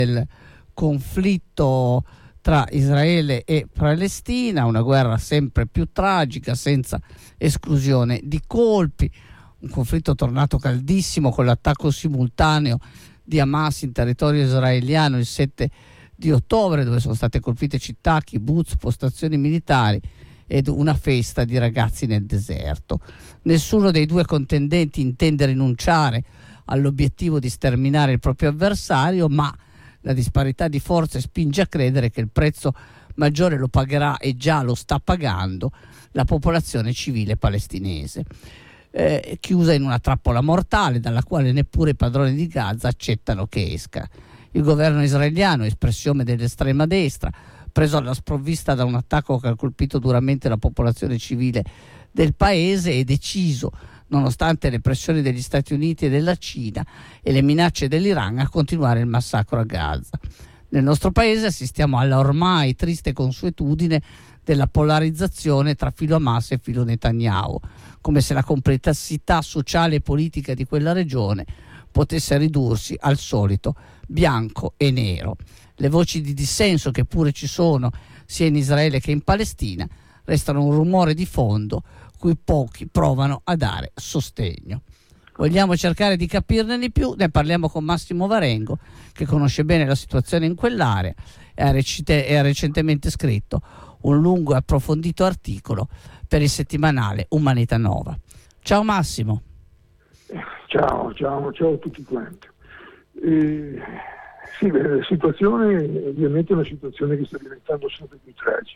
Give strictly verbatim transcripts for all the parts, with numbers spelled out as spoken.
del conflitto tra Israele e Palestina, una guerra sempre più tragica, senza esclusione di colpi, un conflitto tornato caldissimo con l'attacco simultaneo di Hamas in territorio israeliano il sette di ottobre, dove sono state colpite città, kibbutz, postazioni militari ed una festa di ragazzi nel deserto. Nessuno dei due contendenti intende rinunciare all'obiettivo di sterminare il proprio avversario, ma la disparità di forze spinge a credere che il prezzo maggiore lo pagherà, e già lo sta pagando, la popolazione civile palestinese, eh, chiusa in una trappola mortale dalla quale neppure i padroni di Gaza accettano che esca. Il governo israeliano, espressione dell'estrema destra, preso alla sprovvista da un attacco che ha colpito duramente la popolazione civile del paese, è deciso, nonostante le pressioni degli Stati Uniti e della Cina e le minacce dell'Iran, a continuare il massacro a Gaza. Nel nostro paese assistiamo alla ormai triste consuetudine della polarizzazione tra filo Hamas e filo Netanyahu, come se la complessità sociale e politica di quella regione potesse ridursi al solito bianco e nero. Le voci di dissenso, che pure ci sono sia in Israele che in Palestina, restano un rumore di fondo cui pochi provano a dare sostegno. Vogliamo cercare di capirne di più, ne parliamo con Massimo Varengo, che conosce bene la situazione in quell'area e ha, recite, e ha recentemente scritto un lungo e approfondito articolo per il settimanale Umanità Nova. Ciao Massimo. Ciao, ciao, ciao a tutti quanti. Eh, sì, la situazione ovviamente è una situazione che sta diventando sempre più tragica.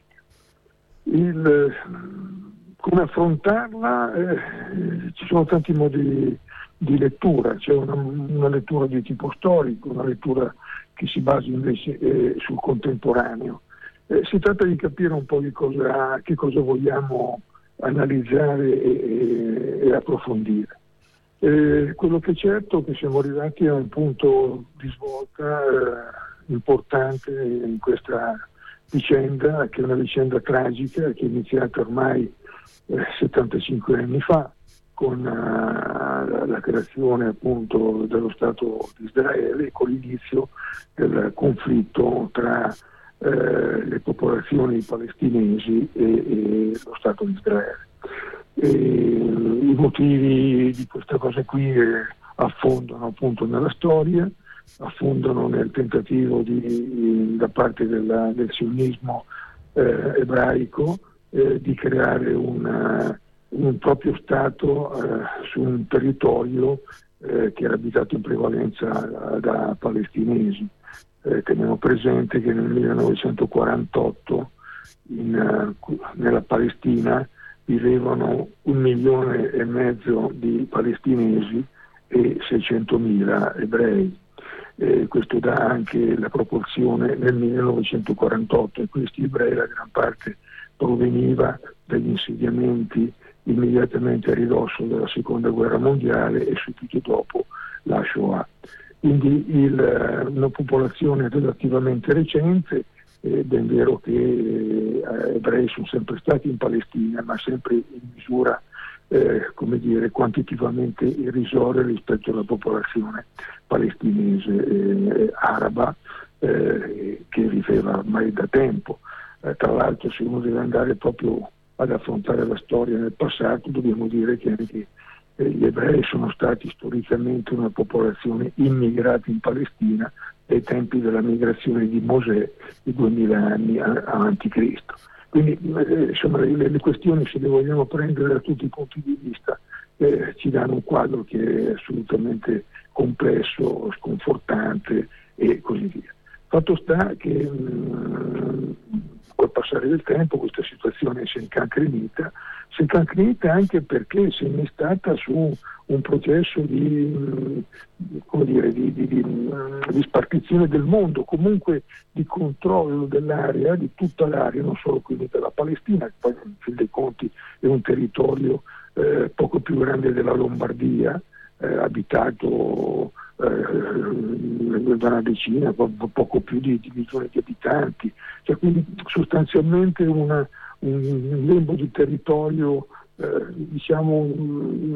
Il, come affrontarla? Eh, ci sono tanti modi di lettura, c'è una, una lettura di tipo storico, una lettura che si basa invece eh, sul contemporaneo. Eh, si tratta di capire un po' di cosa, che cosa vogliamo analizzare e, e approfondire. Eh, quello che è certo è che siamo arrivati a un punto di svolta eh, importante in questa vicenda, che è una vicenda tragica che è iniziata ormai eh, settantacinque anni fa con uh, la, la creazione appunto dello Stato di Israele, con l'inizio del conflitto tra eh, le popolazioni palestinesi e, e lo Stato di Israele. E i motivi di questa cosa qui eh, affondano appunto nella storia, affondano nel tentativo di, da parte della, del sionismo eh, ebraico eh, di creare una, un proprio Stato eh, su un territorio eh, che era abitato in prevalenza da palestinesi. Eh, teniamo presente che nel millenovecentoquarantotto in, uh, nella Palestina vivevano un milione e mezzo di palestinesi e seicentomila ebrei. Eh, questo dà anche la proporzione nel millenovecentoquarantotto, e questi ebrei, la gran parte proveniva dagli insediamenti immediatamente a ridosso della seconda guerra mondiale e subito dopo la Shoah. Quindi il, una popolazione relativamente recente. È ben vero che eh, ebrei sono sempre stati in Palestina, ma sempre in misura eh, come dire, quantitativamente irrisoria rispetto alla popolazione palestinese eh, araba eh, che viveva ormai da tempo. Eh, tra l'altro, se uno deve andare proprio ad affrontare la storia nel passato, dobbiamo dire che anche eh, gli ebrei sono stati storicamente una popolazione immigrata in Palestina ai tempi della migrazione di Mosè di duemila anni avanti Cristo. Quindi eh, insomma, le, le questioni, se le vogliamo prendere da tutti i punti di vista, eh, ci danno un quadro che è assolutamente complesso, sconfortante e così via. Fatto sta che mh, col passare del tempo questa situazione si è incancrenita, si è incancrenita anche perché si è innestata su un processo di, come dire, di, di, di, di spartizione del mondo, comunque di controllo dell'area, di tutta l'area, non solo quindi della Palestina, che poi in fin dei conti è un territorio eh, poco più grande della Lombardia, eh, abitato eh, da una decina, po- poco più di, di milioni di abitanti, cioè quindi sostanzialmente una, un lembo di territorio Eh, diciamo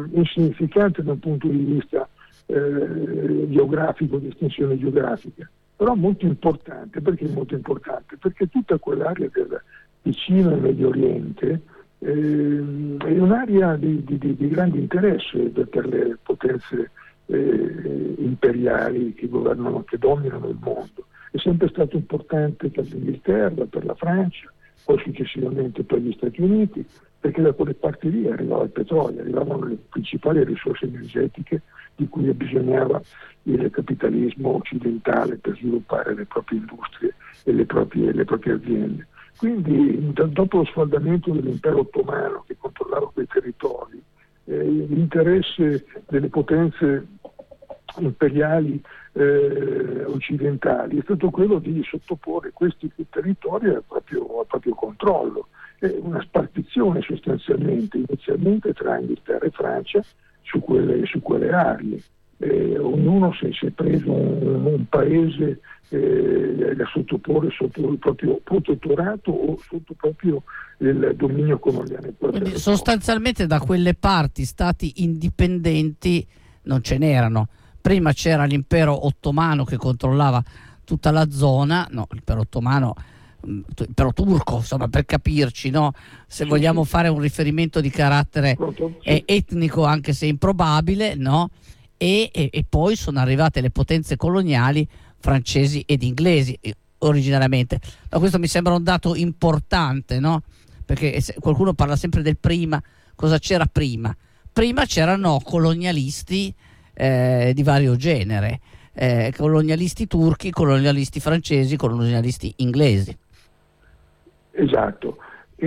insignificante da un punto di vista eh, geografico, di estensione geografica. però molto importante. Perché molto importante? Perché tutta quell'area del vicino e Medio Oriente eh, è un'area di, di, di, di grande interesse per le potenze eh, imperiali che governano, che dominano il mondo. È sempre stato importante per l'Inghilterra, per la Francia, poi successivamente per gli Stati Uniti, perché da quelle parti lì arrivava il petrolio, arrivavano le principali risorse energetiche di cui bisognava il capitalismo occidentale per sviluppare le proprie industrie e le proprie, le proprie aziende. Quindi da, dopo lo sfaldamento dell'impero ottomano che controllava quei territori, eh, l'interesse delle potenze imperiali eh, occidentali è stato quello di sottoporre questi territori al proprio, al proprio controllo. È una spartizione sostanzialmente, inizialmente tra Inghilterra e Francia su quelle, su quelle aree. Eh, ognuno si, si è preso un, un paese eh, da sottoporre sotto il proprio protettorato o sotto proprio il dominio coloniale. Quindi sostanzialmente da quelle parti stati indipendenti non ce n'erano. Prima c'era l'impero ottomano che controllava tutta la zona, no, l'impero ottomano, l'impero turco, insomma, per capirci, no? Se sì, vogliamo sì. fare un riferimento di carattere sì. etnico, anche se improbabile, no? E, e, e poi sono arrivate le potenze coloniali francesi ed inglesi originariamente. Ma questo mi sembra un dato importante, no? Perché qualcuno parla sempre del prima. Cosa c'era prima? Prima c'erano colonialisti eh, di vario genere, eh, colonialisti turchi, colonialisti francesi, colonialisti inglesi. Esatto. E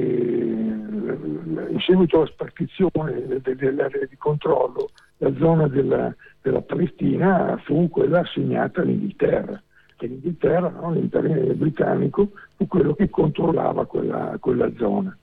in seguito alla spartizione dell'area di controllo, la zona della, della Palestina fu quella assegnata all'Inghilterra. E l'Inghilterra, no, l'impero britannico, fu quello che controllava quella, quella zona.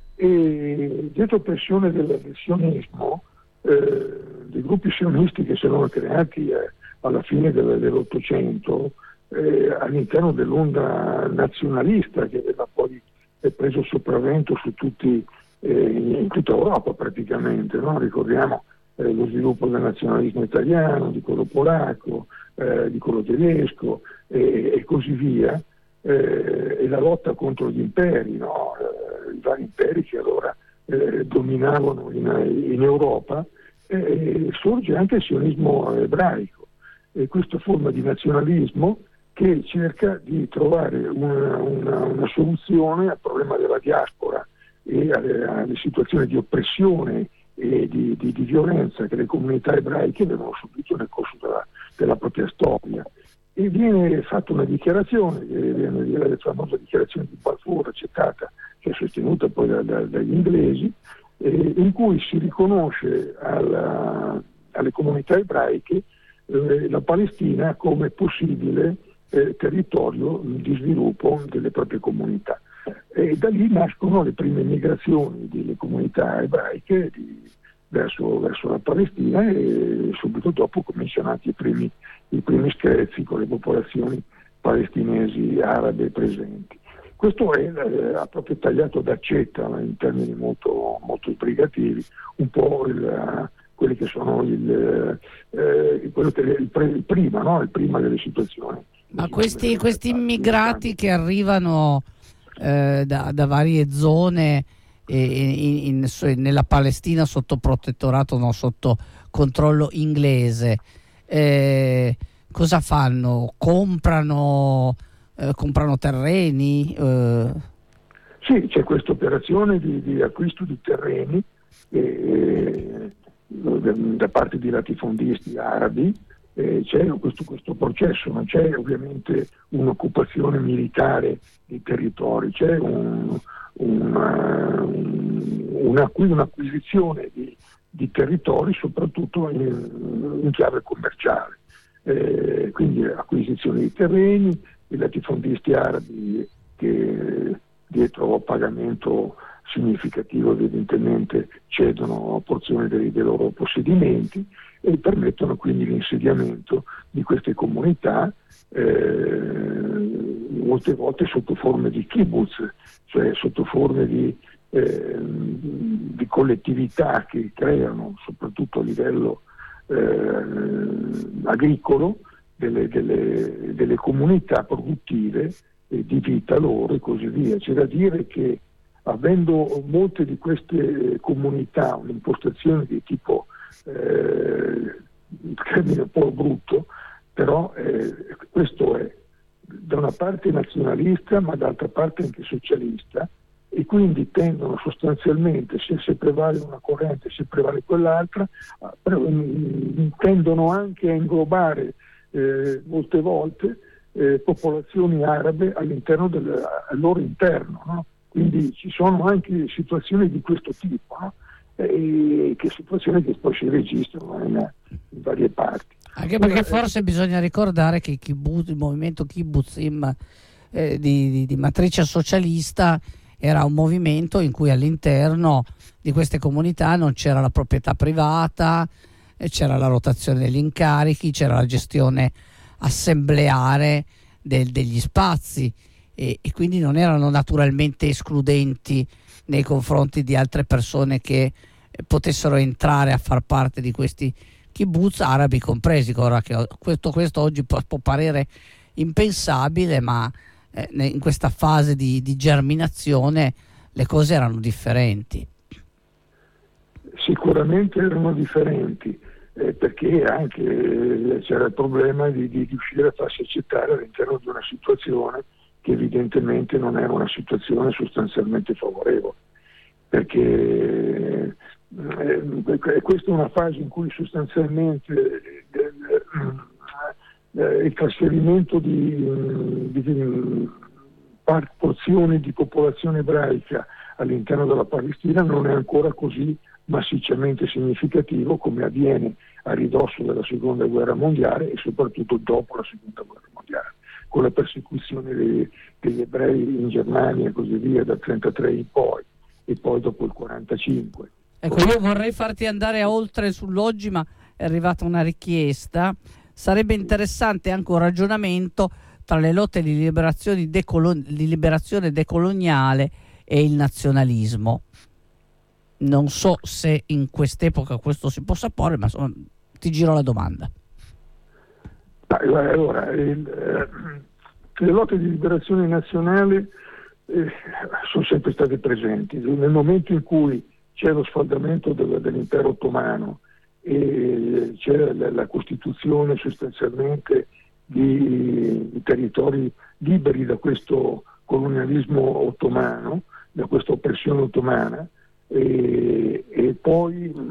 E dietro pressione del, del sionismo, eh, dei gruppi sionisti che si erano creati eh, alla fine del, dell'Ottocento, eh, all'interno dell'onda nazionalista che aveva poi preso sopravvento su tutti, eh, in tutta Europa praticamente, no? Ricordiamo eh, lo sviluppo del nazionalismo italiano, di quello polacco, eh, di quello tedesco e, e così via, eh, e la lotta contro gli imperi, no? eh, i vari imperi che allora eh, dominavano in, in Europa, eh, sorge anche il sionismo ebraico, e questa forma di nazionalismo che cerca di trovare una, una, una soluzione al problema della diaspora e alle, alle situazioni di oppressione e di, di, di violenza che le comunità ebraiche avevano subito nel corso della, della propria storia. E viene fatta una dichiarazione, viene la famosa dichiarazione di Balfour, accettata, che è sostenuta poi da, da, dagli inglesi, eh, in cui si riconosce alla, alle comunità ebraiche eh, la Palestina come possibile Eh, territorio di sviluppo delle proprie comunità, e da lì nascono le prime migrazioni delle comunità ebraiche di, verso, verso la Palestina, e subito dopo cominciano anche i primi, i primi screzi con le popolazioni palestinesi arabe presenti. Questo è, eh, ha proprio tagliato d'accetta in termini molto, molto sbrigativi un po' il, quelli che sono il, eh, quello che il, pre, il prima, no? il prima delle situazioni. Ma questi, questi immigrati che arrivano eh, da, da varie zone eh, in, in, nella Palestina sotto protettorato, no, sotto controllo inglese, eh, cosa fanno? Comprano, eh, comprano terreni? Eh? Sì, c'è questa operazione di, di acquisto di terreni eh, da parte di latifondisti arabi. Eh, c'è questo, questo processo, non c'è ovviamente un'occupazione militare dei territori, c'è un, una, un, un'acquisizione di, di territori soprattutto in, in chiave commerciale, eh, quindi acquisizione di terreni, i latifondisti arabi che dietro pagamento significativo evidentemente cedono porzioni dei, dei loro possedimenti e permettono quindi l'insediamento di queste comunità, eh, molte volte sotto forme di kibbutz, cioè sotto forme di, eh, di collettività che creano soprattutto a livello eh, agricolo delle, delle, delle comunità produttive eh, di vita loro e così via. C'è da dire che avendo molte di queste comunità un'impostazione di tipo eh, termine un po' brutto, però eh, questo è da una parte nazionalista ma d'altra parte anche socialista, e quindi tendono sostanzialmente, se, se prevale una corrente, se prevale quell'altra, tendono anche a inglobare eh, molte volte eh, popolazioni arabe all'interno del al loro interno, no? Quindi ci sono anche situazioni di questo tipo, no? E che situazioni che poi si registrano in, in varie parti. Anche perché forse bisogna ricordare che il, kibbutz, il movimento kibbutzim eh, di, di, di matrice socialista era un movimento in cui all'interno di queste comunità non c'era la proprietà privata, eh, c'era la rotazione degli incarichi, c'era la gestione assembleare del, degli spazi e, e quindi non erano naturalmente escludenti nei confronti di altre persone che eh, potessero entrare a far parte di questi kibbutz, arabi compresi. Ora che questo, questo oggi può, può parere impensabile, ma eh, in questa fase di, di germinazione le cose erano differenti. Sicuramente erano differenti, eh, perché anche eh, c'era il problema di, di riuscire a farsi accettare all'interno di una situazione che evidentemente non era una situazione sostanzialmente favorevole, perché eh, questa è una fase in cui sostanzialmente eh, eh, il trasferimento di, di porzioni di popolazione ebraica all'interno della Palestina non è ancora così massicciamente significativo come avviene a ridosso della seconda guerra mondiale e soprattutto dopo la seconda guerra mondiale, con la persecuzione dei, degli ebrei in Germania e così via dal trentatré in poi e poi dopo il quarantacinque. Ecco, io vorrei farti andare a oltre sull'oggi, ma è arrivata una richiesta. Sarebbe interessante anche un ragionamento tra le lotte di liberazione, decolon- di liberazione decoloniale e il nazionalismo. Non so se in quest'epoca questo si possa porre, ma insomma, ti giro la domanda. Allora, il, eh, le lotte di liberazione nazionale eh, sono sempre state presenti. Nel momento in cui c'è lo sfaldamento del, dell'impero ottomano e c'è la, la costituzione sostanzialmente di, di territori liberi da questo colonialismo ottomano, da questa oppressione ottomana, e, e poi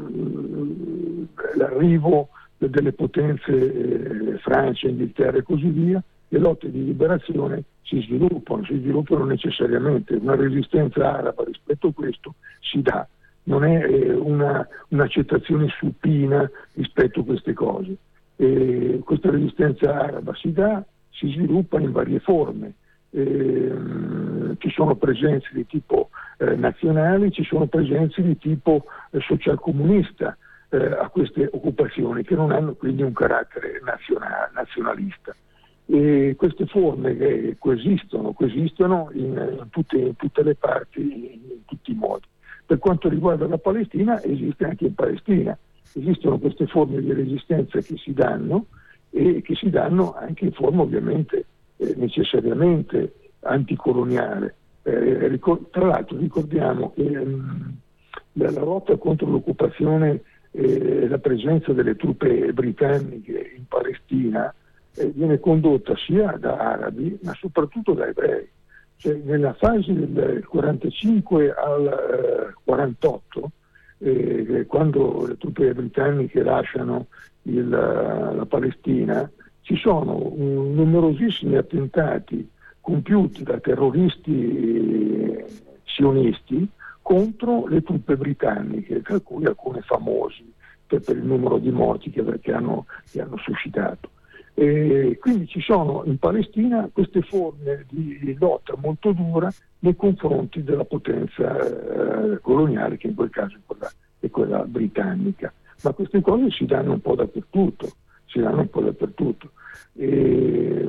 mh, l'arrivo delle potenze eh, Francia, Inghilterra e così via, le lotte di liberazione si sviluppano, si sviluppano necessariamente. Una resistenza araba rispetto a questo si dà, non è eh, una, un'accettazione supina rispetto a queste cose. E questa resistenza araba si dà, si sviluppa in varie forme. Eh, ci sono presenze di tipo eh, nazionale, ci sono presenze di tipo eh, socialcomunista eh, a queste occupazioni, che non hanno quindi un carattere nazionale, nazionalista. E queste forme che coesistono, coesistono in, in, tutte, in tutte le parti, in, in tutti i modi. Per quanto riguarda la Palestina, esiste anche in Palestina, esistono queste forme di resistenza che si danno e che si danno anche in forma ovviamente eh, necessariamente anticoloniale. Eh, ricor- tra l'altro ricordiamo che mh, la, la lotta contro l'occupazione e eh, la presenza delle truppe britanniche in Palestina eh, viene condotta sia da arabi ma soprattutto da ebrei. Cioè, nella fase del quarantacinque al eh, quarantotto, eh, quando le truppe britanniche lasciano il, la Palestina, ci sono um, numerosissimi attentati compiuti da terroristi sionisti contro le truppe britanniche, tra cui alcune famosi per, per il numero di morti che, che, hanno, che hanno suscitato. E quindi ci sono in Palestina queste forme di lotta molto dura nei confronti della potenza eh, coloniale, che in quel caso è quella, è quella britannica. Ma queste cose si danno un po' dappertutto, si danno un po' dappertutto. E,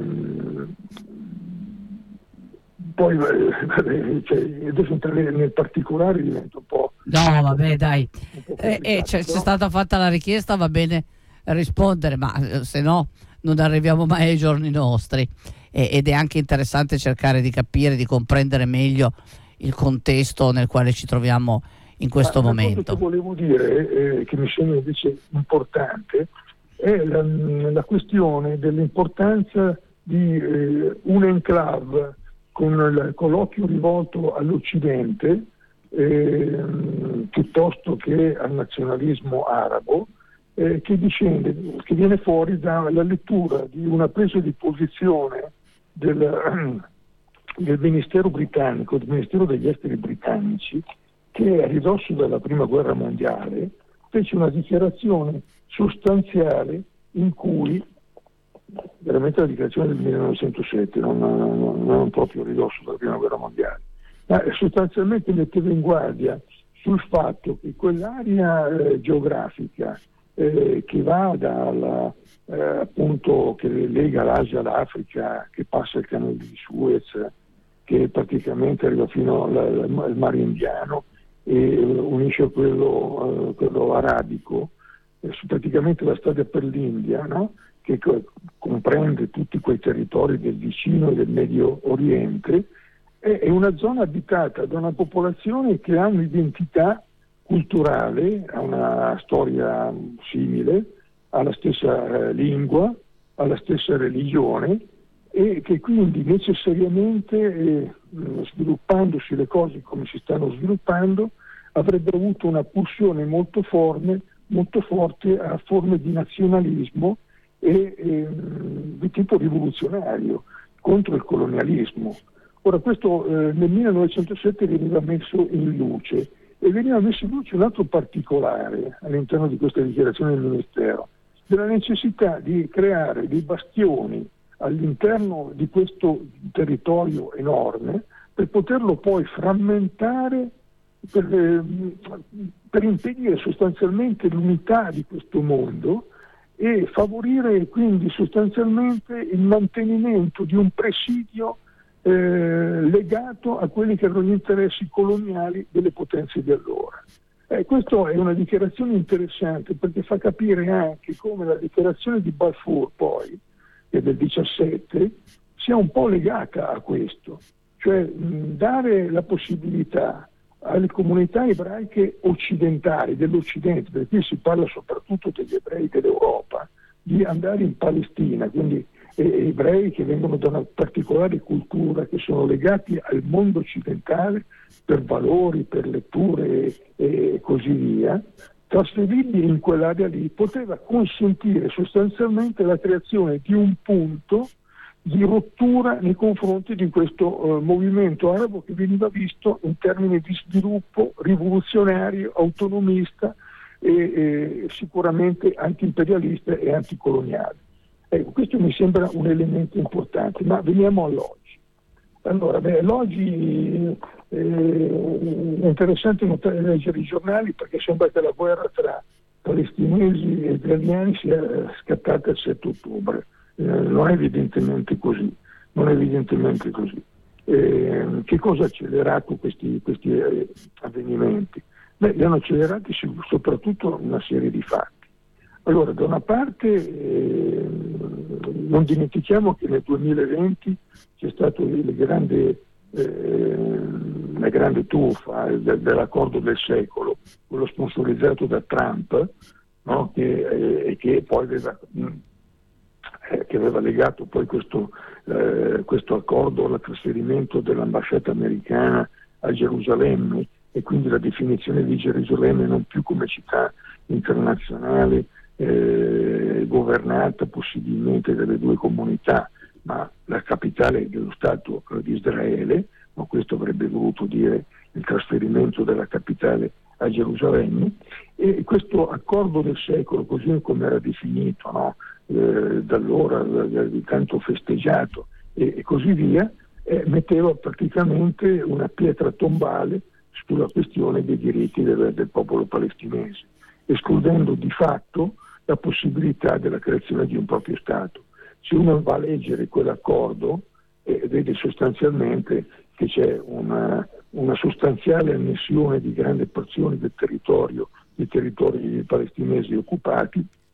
poi eh, cioè, adesso entrare nel particolare diventa un po'... No, vabbè, dai. Eh, eh, c'è, c'è stata fatta la richiesta, va bene rispondere, ma se no non arriviamo mai ai giorni nostri, e, ed è anche interessante cercare di capire, di comprendere meglio il contesto nel quale ci troviamo in questo Ma momento. Quello che volevo dire, eh, che mi sembra invece importante, è la, la questione dell'importanza di eh, un enclave con, il, con l'occhio rivolto all'Occidente eh, piuttosto che al nazionalismo arabo, eh, che discende, che viene fuori dalla lettura di una presa di posizione del, del Ministero britannico, del Ministero degli Esteri britannici, che a ridosso della Prima Guerra Mondiale fece una dichiarazione sostanziale in cui, veramente la dichiarazione del millenovecentosette, non, non, non proprio a ridosso della Prima Guerra Mondiale, ma sostanzialmente metteva in guardia sul fatto che quell'area eh, geografica eh, che va dalla, eh, appunto, che lega l'Asia all'Africa, che passa il canale di Suez, che praticamente arriva fino al, al mare Indiano e unisce a quello, uh, quello arabico, eh, su praticamente la strada per l'India, no? Che co- comprende tutti quei territori del vicino e del Medio Oriente, è, è una zona abitata da una popolazione che ha un'identità culturale, ha una storia simile, ha la stessa eh, lingua, ha la stessa religione, e che quindi necessariamente, eh, sviluppandosi le cose come si stanno sviluppando, avrebbero avuto una pulsione molto, forme, molto forte a forme di nazionalismo e eh, di tipo rivoluzionario contro il colonialismo. Ora questo eh, nel millenovecentosette veniva messo in luce, e veniva messo in luce un altro particolare all'interno di questa dichiarazione del Ministero, della necessità di creare dei bastioni all'interno di questo territorio enorme per poterlo poi frammentare, per, eh, per impedire sostanzialmente l'unità di questo mondo e favorire quindi sostanzialmente il mantenimento di un presidio eh, legato a quelli che erano gli interessi coloniali delle potenze di allora. Eh, questa è una dichiarazione interessante, perché fa capire anche come la dichiarazione di Balfour poi, che è del diciassette, sia un po' legata a questo, cioè mh, dare la possibilità alle comunità ebraiche occidentali, dell'Occidente, perché qui si parla soprattutto degli ebrei dell'Europa, di andare in Palestina, quindi eh, ebrei che vengono da una particolare cultura, che sono legati al mondo occidentale per valori, per letture e, e così via. Trasferirli in quell'area lì poteva consentire sostanzialmente la creazione di un punto di rottura nei confronti di questo uh, movimento arabo, che veniva visto in termini di sviluppo rivoluzionario, autonomista e, e sicuramente anti-imperialista e anticoloniale. Ecco, questo mi sembra un elemento importante, ma veniamo all'oggi. Allora, beh, l'oggi eh, è interessante notare, leggere i giornali, perché sembra che la guerra tra palestinesi e israeliani sia scattata il sette ottobre. Eh, non è evidentemente così, non è evidentemente così. Eh, che cosa ha accelerato questi, questi eh, avvenimenti? Beh, li hanno accelerati soprattutto una serie di fatti. Allora, da una parte eh, non dimentichiamo che nel duemilaventi c'è stata la grande, eh, la grande truffa de, dell'accordo del secolo, quello sponsorizzato da Trump, no? che, eh, che poi aveva, eh, che aveva legato poi questo, eh, questo accordo al trasferimento dell'ambasciata americana a Gerusalemme, e quindi la definizione di Gerusalemme non più come città internazionale eh, governata possibilmente dalle due comunità, ma la capitale dello Stato eh, di Israele, ma questo avrebbe voluto dire il trasferimento della capitale a Gerusalemme. E questo accordo del secolo, così come era definito, no? eh, da allora eh, tanto festeggiato e, e così via, eh, metteva praticamente una pietra tombale sulla questione dei diritti del, del popolo palestinese, escludendo di fatto la possibilità della creazione di un proprio Stato. Se uno va a leggere quell'accordo, eh, vede sostanzialmente che c'è una, una sostanziale annessione di grandi porzioni del territorio, dei territori palestinesi occupati,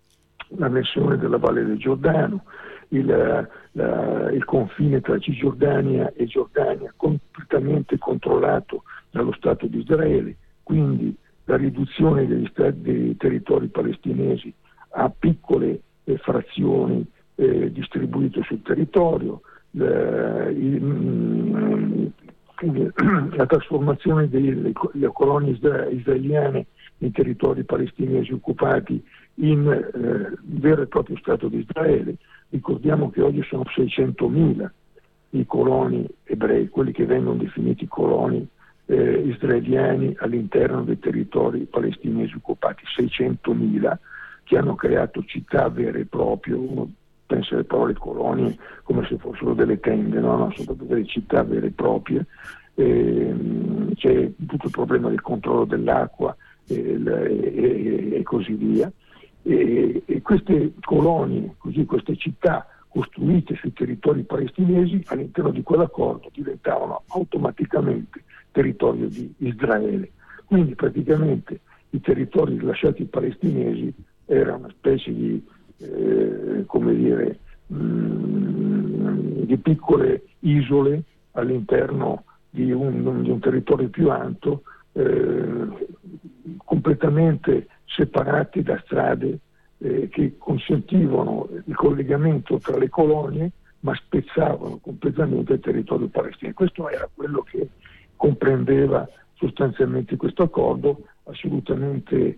l'annessione della Valle del Giordano, il, la, il confine tra Cisgiordania e Giordania completamente controllato dallo Stato di Israele, quindi la riduzione degli stati, dei territori palestinesi a piccole eh, frazioni eh, distribuite sul territorio, la, il, mm, la trasformazione delle, delle colonie isra- israeliane in territori palestinesi occupati in eh, vero e proprio Stato di Israele. Ricordiamo che oggi sono seicentomila i coloni ebrei, quelli che vengono definiti coloni eh, israeliani all'interno dei territori palestinesi occupati, seicentomila, che hanno creato città vere e proprie. Uno pensa alle parole colonie come se fossero delle tende, no, no, sono proprio delle città vere e proprie. Eh, c'è tutto il problema del controllo dell'acqua eh, e, e, e così via. E, e queste colonie, così queste città costruite sui territori palestinesi all'interno di quell'accordo diventavano automaticamente territorio di Israele. Quindi praticamente i territori lasciati ai palestinesi era una specie di eh, come dire mh, di piccole isole all'interno di un, di un territorio più ampio, eh, completamente separati da strade eh, che consentivano il collegamento tra le colonie, ma spezzavano completamente il territorio palestinese. Questo era quello che comprendeva sostanzialmente questo accordo, assolutamente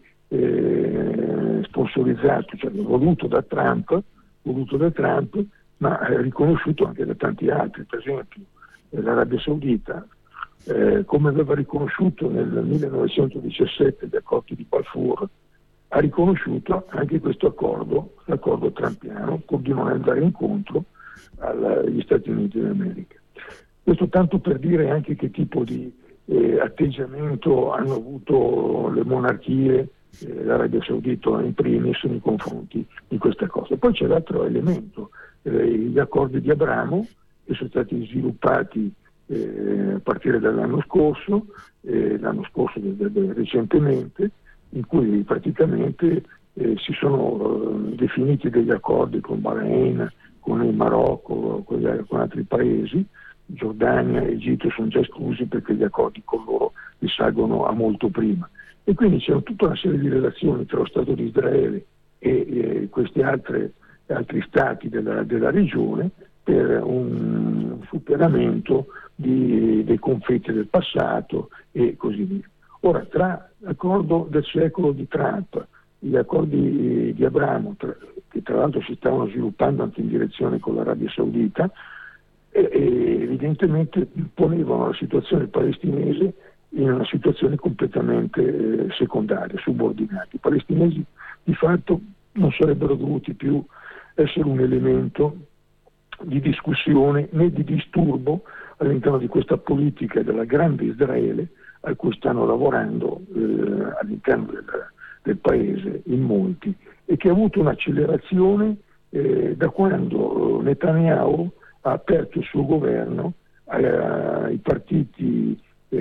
eh, sponsorizzato, cioè voluto da Trump, voluto da Trump, ma eh, riconosciuto anche da tanti altri, per esempio eh, l'Arabia Saudita, eh, come aveva riconosciuto nel millenovecentodiciassette gli accordi di Balfour, ha riconosciuto anche questo accordo, l'accordo trumpiano, pur di non andare incontro agli Stati Uniti d'America. Questo tanto per dire anche che tipo di eh, atteggiamento hanno avuto le monarchie, eh, l'Arabia Saudita in primis, nei confronti di questa cosa. Poi c'è l'altro elemento, eh, gli accordi di Abramo, che sono stati sviluppati eh, a partire dall'anno scorso, eh, l'anno scorso de- de- recentemente, in cui praticamente eh, si sono eh, definiti degli accordi con Bahrain, con il Marocco, con, gli, con altri paesi. Giordania e Egitto sono già esclusi perché gli accordi con loro risalgono a molto prima. E quindi c'è tutta una serie di relazioni tra lo Stato di Israele e eh, questi altre, altri stati della, della regione per un superamento di, dei conflitti del passato e così via. Ora, tra l'accordo del secolo di Trump, gli accordi di Abramo, tra, che tra l'altro si stavano sviluppando anche in direzione con l'Arabia Saudita, e, e evidentemente ponevano la situazione palestinese in una situazione completamente eh, secondaria, subordinata. I palestinesi di fatto non sarebbero dovuti più essere un elemento di discussione né di disturbo all'interno di questa politica della grande Israele a cui stanno lavorando eh, all'interno del, del paese in molti, e che ha avuto un'accelerazione eh, da quando Netanyahu ha aperto il suo governo ai, ai partiti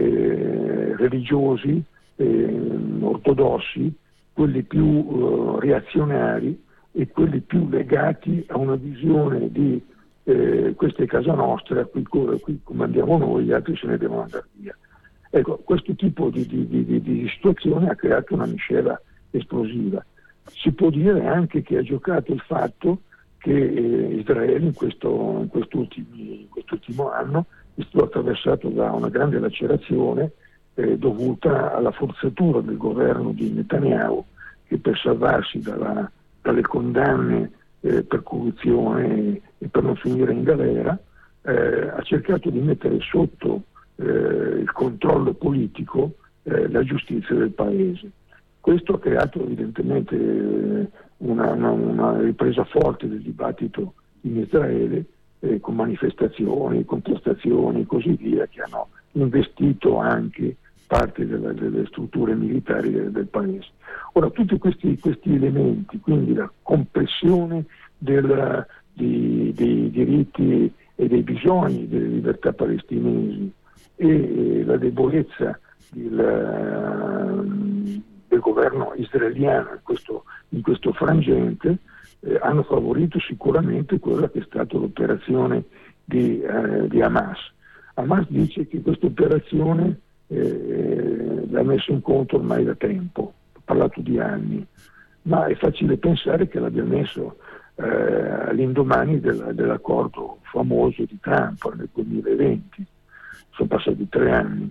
eh, religiosi eh, ortodossi, quelli più eh, reazionari e quelli più legati a una visione di eh, questa è casa nostra, qui, qui comandiamo noi, gli altri se ne devono andare via. Ecco, questo tipo di, di, di, di situazione ha creato una miscela esplosiva. Si può dire anche che ha giocato il fatto che eh, Israele in, questo, in, quest'ultimi, in quest'ultimo anno è stato attraversato da una grande lacerazione eh, dovuta alla forzatura del governo di Netanyahu, che per salvarsi dalla, dalle condanne eh, per corruzione e per non finire in galera eh, ha cercato di mettere sotto eh, il controllo politico eh, la giustizia del paese. Questo ha creato evidentemente eh, una, una, una ripresa forte del dibattito in Israele, eh, con manifestazioni, contestazioni e così via, che hanno investito anche parte della, delle strutture militari del, del paese. Ora, tutti questi, questi elementi, quindi la compressione della, di, dei diritti e dei bisogni delle libertà palestinesi e la debolezza del, del governo israeliano in questo, in questo frangente, eh, hanno favorito sicuramente quella che è stata l'operazione di, eh, di Hamas. Hamas dice che questa operazione eh, l'ha messo in conto ormai da tempo, ha parlato di anni, ma è facile pensare che l'abbia messo eh, all'indomani del, dell'accordo famoso di Trump nel duemilaventi. Sono passati tre anni.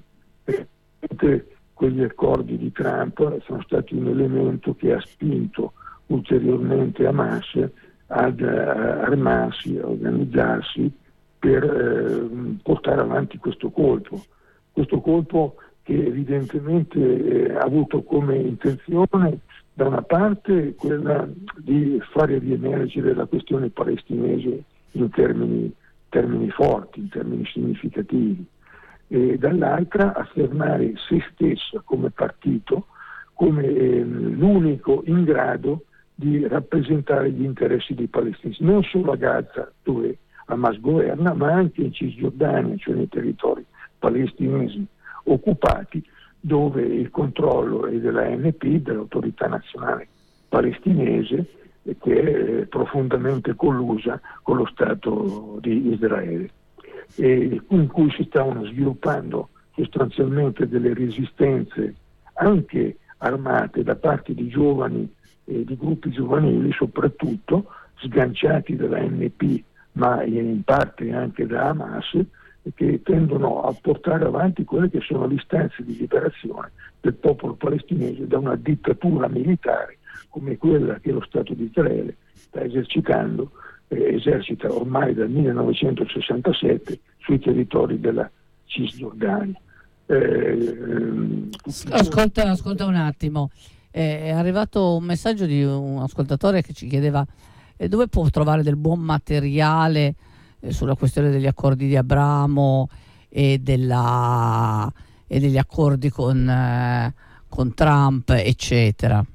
E quegli accordi di Trump sono stati un elemento che ha spinto ulteriormente Hamas ad uh, armarsi, a organizzarsi per uh, portare avanti questo colpo. Questo colpo che evidentemente eh, ha avuto come intenzione da una parte quella di fare riemergere la questione palestinese in termini, termini forti, in termini significativi, e dall'altra affermare se stessa come partito come eh, l'unico in grado di rappresentare gli interessi dei palestinesi, non solo a Gaza dove Hamas governa, ma anche in Cisgiordania, cioè nei territori palestinesi occupati, dove il controllo è della A N P, dell'autorità nazionale palestinese, che è profondamente collusa con lo Stato di Israele, e in cui si stavano sviluppando sostanzialmente delle resistenze anche armate da parte di giovani e di gruppi giovanili, soprattutto sganciati dalla A N P ma in parte anche da Hamas, che tendono a portare avanti quelle che sono le istanze di liberazione del popolo palestinese da una dittatura militare come quella che lo Stato di Israele sta esercitando, eh, esercita ormai dal millenovecentosessantasette sui territori della Cisgiordania. Eh, ascolta, ascolta un attimo, eh, è arrivato un messaggio di un ascoltatore che ci chiedeva eh, dove può trovare del buon materiale eh, sulla questione degli accordi di Abramo e, della, e degli accordi con, eh, con Trump, eccetera.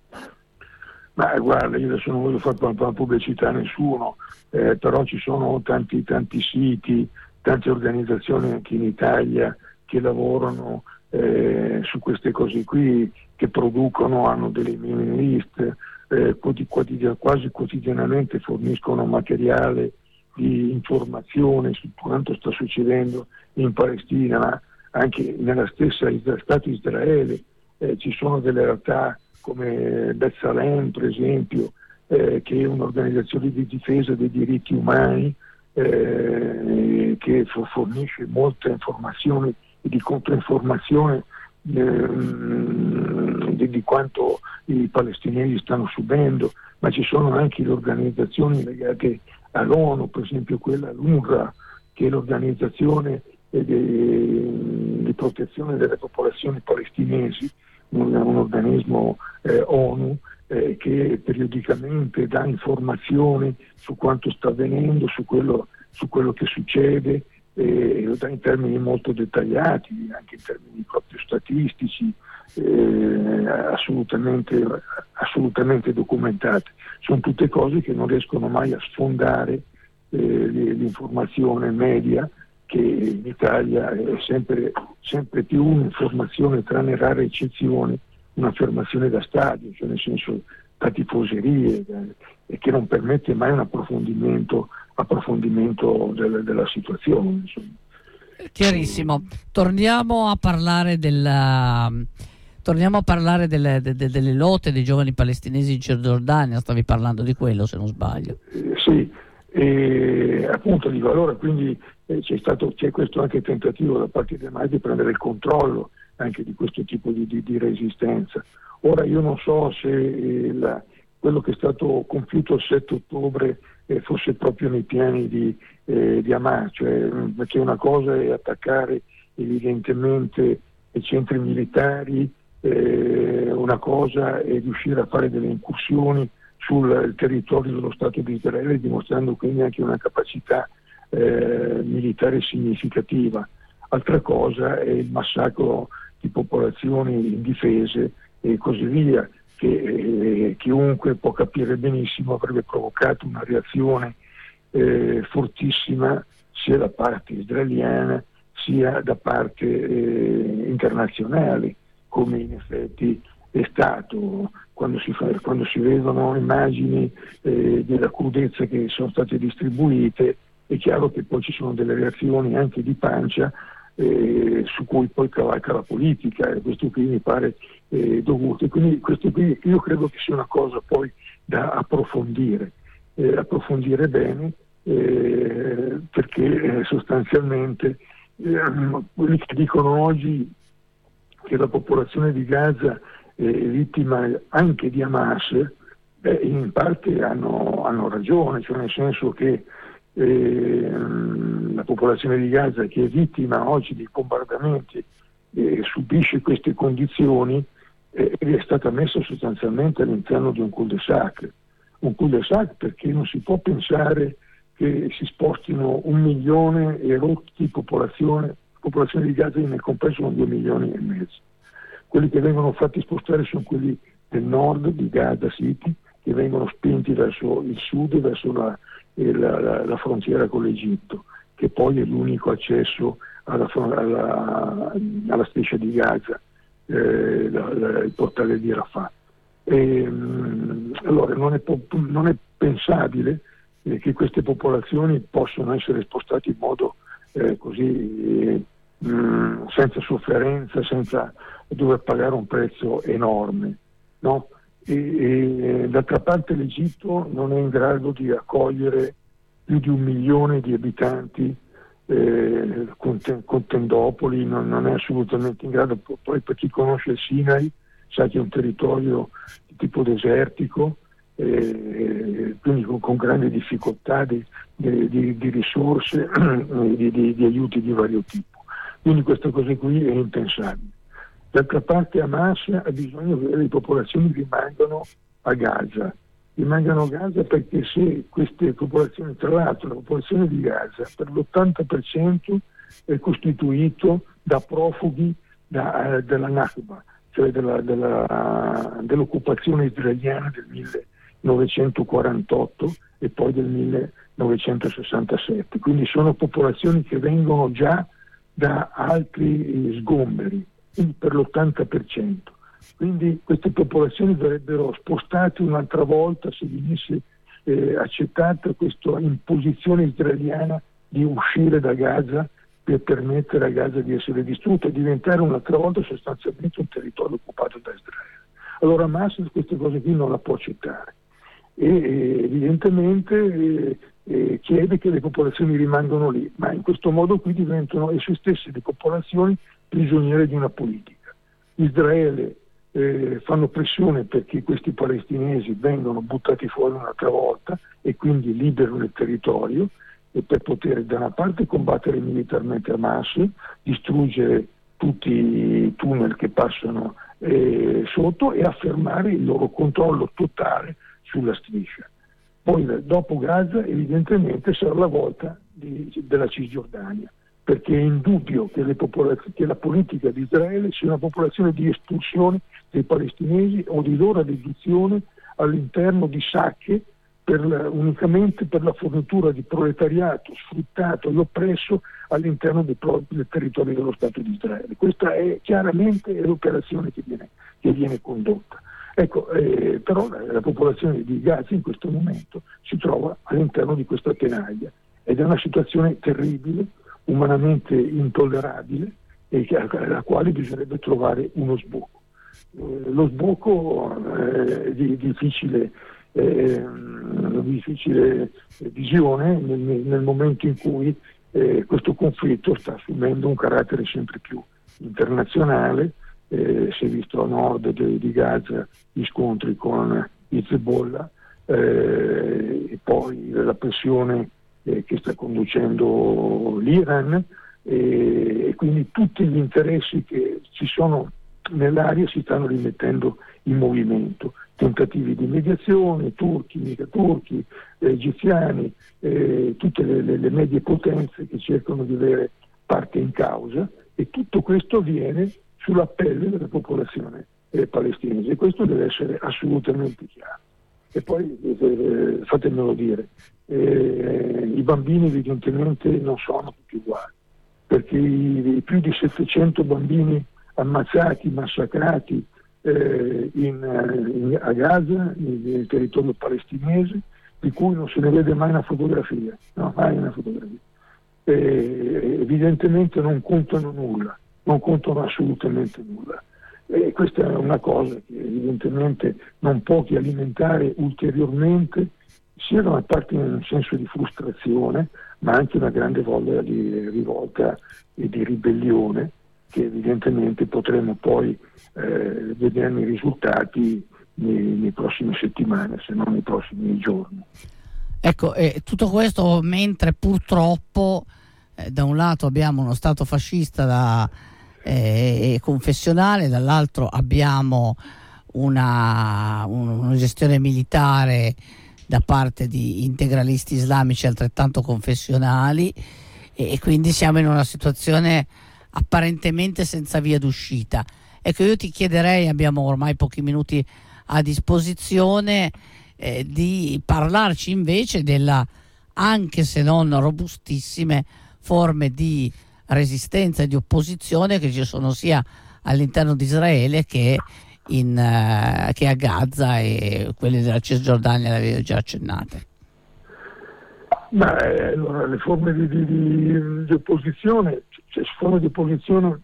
Ma guarda, io adesso non voglio fare pubblicità a nessuno, eh, però ci sono tanti tanti siti, tante organizzazioni anche in Italia che lavorano eh, su queste cose qui, che producono, hanno delle mailing list, eh, quotidian- quasi quotidianamente forniscono materiale di informazione su quanto sta succedendo in Palestina, ma anche nella stessa Isra- Stato Israele eh, ci sono delle realtà come B'Tselem, per esempio, eh, che è un'organizzazione di difesa dei diritti umani, eh, che fornisce molte informazioni e di controinformazione eh, di, di quanto i palestinesi stanno subendo, ma ci sono anche le organizzazioni legate all'ONU, per esempio quella l'UNRWA, che è l'organizzazione eh, di, di protezione delle popolazioni palestinesi, un, un organismo eh, ONU eh, che periodicamente dà informazioni su quanto sta avvenendo, su quello, su quello che succede, e lo dà in termini molto dettagliati, anche in termini proprio statistici, eh, assolutamente, assolutamente documentate. Sono tutte cose che non riescono mai a sfondare eh, l'informazione media, che in Italia è sempre, sempre più un'informazione, tranne rare eccezioni, un'affermazione da stadio, cioè nel senso da tifoserie, e che non permette mai un approfondimento, approfondimento del, della situazione. Insomma. Chiarissimo. Torniamo a parlare della... Torniamo a parlare delle, delle, delle lotte dei giovani palestinesi in Cisgiordania. Stavi parlando di quello, se non sbaglio. Eh, sì, e appunto dico, allora quindi eh, c'è stato c'è questo anche tentativo da parte di Hamas di prendere il controllo anche di questo tipo di, di, di resistenza. Ora io non so se eh, la, quello che è stato compiuto il sette ottobre eh, fosse proprio nei piani di, eh, di Hamas, cioè, perché una cosa è attaccare evidentemente i centri militari, eh, una cosa è riuscire a fare delle incursioni sul territorio dello Stato di Israele, dimostrando quindi anche una capacità eh, militare significativa. Altra cosa è il massacro di popolazioni indifese e così via, che eh, chiunque può capire benissimo avrebbe provocato una reazione eh, fortissima sia da parte israeliana sia da parte eh, internazionale, come in effetti è stato, quando si, fa, quando si vedono immagini eh, della crudezza che sono state distribuite, è chiaro che poi ci sono delle reazioni anche di pancia eh, su cui poi cavalca la politica, e questo qui mi pare eh, dovuto. E quindi questo qui io credo che sia una cosa poi da approfondire, eh, approfondire bene, eh, perché eh, sostanzialmente eh, quelli che dicono oggi che la popolazione di Gaza è vittima anche di Hamas, eh, in parte hanno, hanno ragione, cioè nel senso che eh, la popolazione di Gaza, che è vittima oggi di bombardamenti, eh, subisce queste condizioni eh, ed è stata messa sostanzialmente all'interno di un cul-de-sac. Un cul-de-sac perché non si può pensare che si spostino un milione e rotti di popolazione, popolazione di Gaza nel complesso sono due milioni e mezzo. Quelli che vengono fatti spostare sono quelli del nord di Gaza City, che vengono spinti verso il sud, verso la, la, la, la frontiera con l'Egitto, che poi è l'unico accesso alla, alla, alla striscia di Gaza, eh, la, la, il portale di Rafah. E, mh, allora non è, non è pensabile eh, che queste popolazioni possano essere spostate in modo eh, così eh, mh, senza sofferenza, senza dover pagare un prezzo enorme, no? E, e d'altra parte l'Egitto non è in grado di accogliere più di un milione di abitanti eh, con, te, con tendopoli, non, non è assolutamente in grado. Poi per chi conosce il Sinai sa che è un territorio di tipo desertico, eh, quindi con, con grandi difficoltà di, di, di, di risorse, di, di, di aiuti di vario tipo. Quindi questa cosa qui è impensabile. D'altra parte Hamas ha bisogno che le popolazioni rimangano a Gaza, rimangano a Gaza perché se queste popolazioni, tra l'altro la popolazione di Gaza per l'ottanta per cento è costituito da profughi da, eh, della Nakba, cioè della, della, dell'occupazione israeliana del millenovecentoquarantotto e poi del millenovecentosessantasette, quindi sono popolazioni che vengono già da altri sgomberi, quindi per l'ottanta per cento. Quindi queste popolazioni verrebbero spostate un'altra volta se venisse eh, accettata questa imposizione israeliana di uscire da Gaza per permettere a Gaza di essere distrutta e diventare un'altra volta sostanzialmente un territorio occupato da Israele. Allora Hamas queste cose qui non la può accettare e eh, evidentemente eh, eh, chiede che le popolazioni rimangano lì, ma in questo modo qui diventano esse stesse le popolazioni prigioniere di una politica. Israele eh, fanno pressione perché questi palestinesi vengano buttati fuori un'altra volta e quindi liberano il territorio, e per poter da una parte combattere militarmente Hamas, distruggere tutti i tunnel che passano eh, sotto e affermare il loro controllo totale sulla striscia. Poi dopo Gaza evidentemente sarà la volta di, della Cisgiordania, perché è indubbio che, le che la politica di Israele sia una popolazione di espulsione dei palestinesi o di loro riduzione all'interno di sacche per la, unicamente per la fornitura di proletariato sfruttato e oppresso all'interno del, del territorio dello Stato di Israele. Questa è chiaramente l'operazione che viene, che viene condotta. Ecco, eh, però la, la popolazione di Gaza in questo momento si trova all'interno di questa tenaglia ed è una situazione terribile, umanamente intollerabile e alla quale bisognerebbe trovare uno sbocco. Eh, lo sbocco eh, è di difficile, eh, difficile visione nel, nel momento in cui eh, questo conflitto sta assumendo un carattere sempre più internazionale. Eh, si è visto a nord de, di Gaza gli scontri con Hezbollah eh, e poi la pressione eh, che sta conducendo l'Iran eh, e quindi tutti gli interessi che ci sono nell'area si stanno rimettendo in movimento, tentativi di mediazione, turchi, mica turchi, eh, egiziani, eh, tutte le, le, le medie potenze che cercano di avere parte in causa, e tutto questo avviene sulla pelle della popolazione eh, palestinese, e questo deve essere assolutamente chiaro. E poi eh, fatemelo dire, eh, i bambini evidentemente non sono tutti uguali, perché i, i più di settecento bambini ammazzati, massacrati eh, in, in, a Gaza, nel territorio palestinese, di cui non se ne vede mai una fotografia, no? Mai una fotografia. Eh, evidentemente non contano nulla, non contano assolutamente nulla. E questa è una cosa che evidentemente non può che alimentare ulteriormente sia da una parte un senso di frustrazione, ma anche una grande voglia di rivolta e di ribellione, che evidentemente potremo poi eh, vederne i risultati nei, nei prossime settimane, se non nei prossimi giorni. Ecco, eh, tutto questo mentre purtroppo eh, da un lato abbiamo uno Stato fascista da, eh, confessionale, dall'altro abbiamo una, un, una gestione militare da parte di integralisti islamici altrettanto confessionali, e, e quindi siamo in una situazione apparentemente senza via d'uscita. Ecco, io ti chiederei, abbiamo ormai pochi minuti a disposizione, eh, di parlarci invece della, anche se non robustissime, forme di resistenza e di opposizione che ci sono sia all'interno di Israele che, in, uh, che a Gaza, e quelle della Cisgiordania le avevo già accennate. Ma eh, allora, le forme di, di, di, di opposizione, cioè forme di opposizione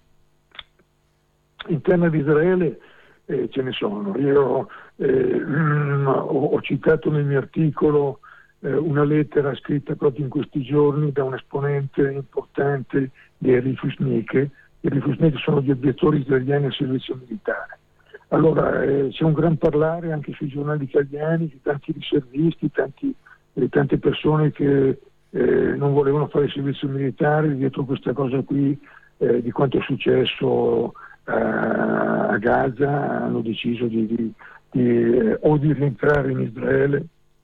interna di Israele eh, ce ne sono. Io eh, mh, ho, ho citato nel mio articolo eh, una lettera scritta proprio in questi giorni da un esponente importante dei Rifusnike. I Rifusnike sono gli obiettori israeliani al servizio militare. Allora eh, c'è un gran parlare anche sui giornali italiani di tanti riservisti, tanti tante persone che eh, non volevano fare il servizio militare dietro questa cosa qui, eh, di quanto è successo eh, a Gaza, hanno deciso di, di, di eh, o di rientrare in Israele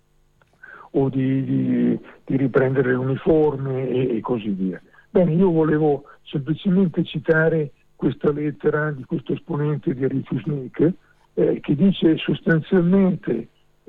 o di, di, di riprendere l'uniforme e, e così via. Bene, io volevo semplicemente citare questa lettera di questo esponente di Rifusnike eh, che dice sostanzialmente,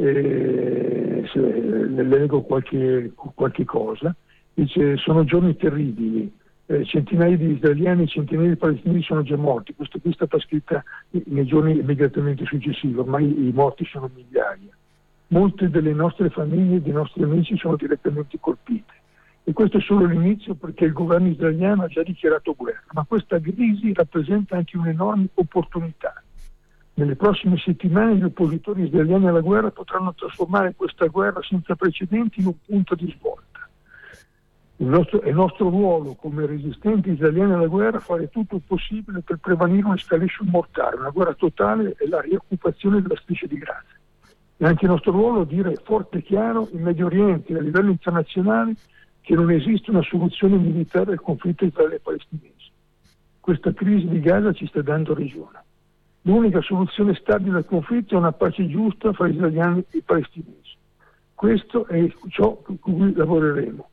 Eh, se le leggo qualche, qualche cosa, dice: sono giorni terribili, eh, centinaia di israeliani e centinaia di palestinesi sono già morti. Questa qui è stata scritta nei giorni immediatamente successivi, ormai i morti sono migliaia. Molte delle nostre famiglie e dei nostri amici sono direttamente colpite, e questo è solo l'inizio, perché il governo israeliano ha già dichiarato guerra, ma questa crisi rappresenta anche un'enorme opportunità. Nelle prossime settimane gli oppositori israeliani alla guerra potranno trasformare questa guerra senza precedenti in un punto di svolta. Il nostro, è nostro ruolo come resistenti israeliani alla guerra fare tutto il possibile per prevenire un'escalation mortale, una guerra totale e la rioccupazione della striscia di Gaza. È anche il nostro ruolo dire forte e chiaro in Medio Oriente e a livello internazionale che non esiste una soluzione militare al conflitto israele-palestinese. Questa crisi di Gaza ci sta dando ragione. L'unica soluzione stabile al conflitto è una pace giusta fra israeliani e palestinesi. Questo è ciò con cui lavoreremo.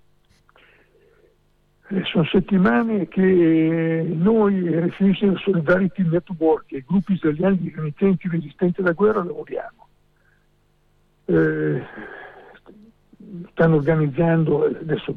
Eh, sono settimane che noi, Refugee Solidarity Network e i gruppi israeliani di remittenti resistenti alla guerra lavoriamo. Eh, stanno organizzando, adesso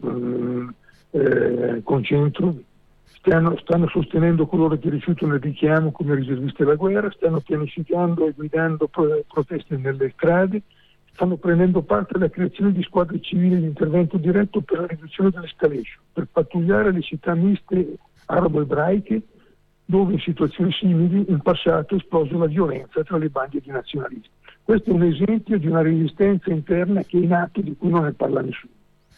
eh, concentro, Stanno, stanno sostenendo coloro che rifiutano il richiamo come riservisti alla guerra, stanno pianificando e guidando pro- proteste nelle strade, stanno prendendo parte alla creazione di squadre civili di intervento diretto per la riduzione dell'escalation, per pattugliare le città miste arabo-ebraiche dove in situazioni simili in passato è esplosa la violenza tra le bande di nazionalisti. Questo è un esempio di una resistenza interna che è in atto, di cui non ne parla nessuno.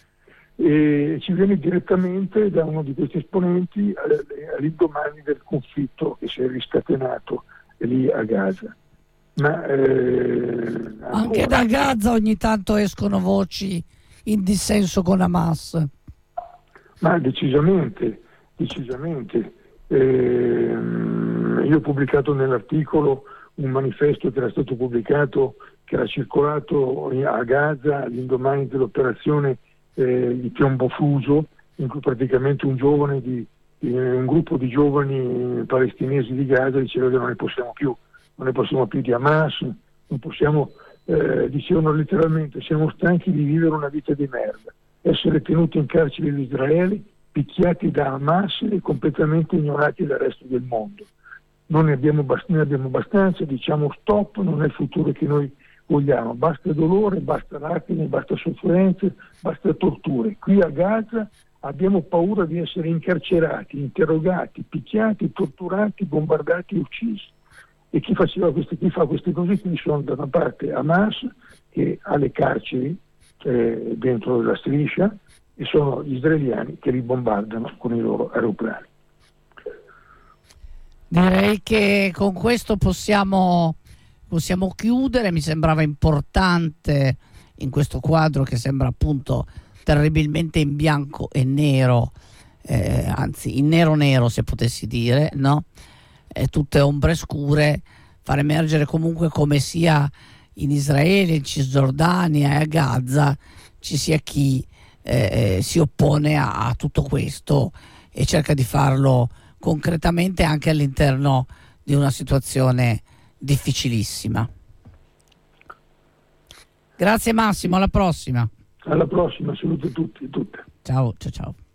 E ci viene direttamente da uno di questi esponenti all'indomani del conflitto che si è riscatenato lì a Gaza. Ma, eh, anche da Gaza ogni tanto escono voci in dissenso con Hamas. Ma decisamente, decisamente. Eh, io ho pubblicato nell'articolo un manifesto che era stato pubblicato, che era circolato a Gaza all'indomani dell'operazione Eh, di Piombo Fuso, in cui praticamente un giovane di, di un gruppo di giovani palestinesi di Gaza diceva che non ne possiamo più, non ne possiamo più di Hamas, non possiamo, eh, dicevano letteralmente, siamo stanchi di vivere una vita di merda, essere tenuti in carcere di Israele, picchiati da Hamas e completamente ignorati dal resto del mondo. non ne abbiamo, bast- ne abbiamo abbastanza, diciamo stop, non è il futuro che noi vogliamo, basta dolore, basta lacrime, basta sofferenze, basta torture. Qui a Gaza abbiamo paura di essere incarcerati, interrogati, picchiati, torturati, bombardati e uccisi. E chi, faceva queste, chi fa queste cose qui sono da una parte Hamas, che ha le carceri eh, dentro la striscia, e sono gli israeliani che li bombardano con i loro aeroplani. Direi che con questo possiamo, possiamo chiudere. Mi sembrava importante in questo quadro che sembra appunto terribilmente in bianco e nero, eh, anzi in nero nero se potessi dire, no? Eh, tutte ombre scure, far emergere comunque come sia in Israele, in Cisgiordania e a Gaza ci sia chi eh, si oppone a, a tutto questo e cerca di farlo concretamente anche all'interno di una situazione difficilissima. Grazie Massimo, alla prossima. Alla prossima, saluto a tutti e tutte. Ciao, ciao, ciao.